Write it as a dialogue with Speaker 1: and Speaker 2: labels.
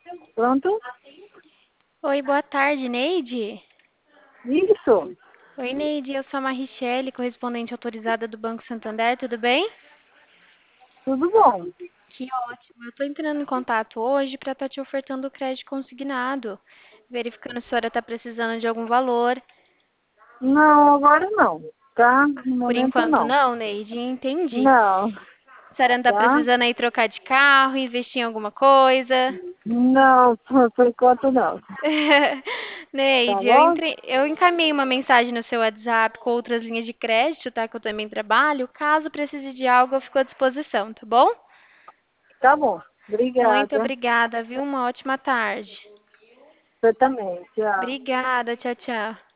Speaker 1: Pronto?
Speaker 2: Oi, boa tarde, Neide.
Speaker 1: Isso.
Speaker 2: Oi, Neide, eu sou a Marichele, correspondente autorizada do Banco Santander, tudo bem?
Speaker 1: Tudo bom.
Speaker 2: Que ótimo. Eu estou entrando em contato hoje para estar te ofertando o crédito consignado, verificando se a senhora está precisando de algum valor.
Speaker 1: Não, agora não. Tá? No
Speaker 2: Por
Speaker 1: momento
Speaker 2: enquanto
Speaker 1: não.
Speaker 2: não, Neide, entendi.
Speaker 1: Não.
Speaker 2: A senhora não está
Speaker 1: Tá?
Speaker 2: precisando aí trocar de carro, investir em alguma coisa?
Speaker 1: Não, por enquanto não. Tá
Speaker 2: Neide,
Speaker 1: bom?
Speaker 2: eu encaminhei uma mensagem no seu WhatsApp com outras linhas de crédito, tá? Que eu também trabalho. Caso precise de algo, eu fico à disposição, tá bom?
Speaker 1: Tá bom.
Speaker 2: Muito
Speaker 1: Obrigada.
Speaker 2: obrigada, viu? Uma ótima tarde.
Speaker 1: Você também. Tchau.
Speaker 2: Obrigada, tchau, tchau.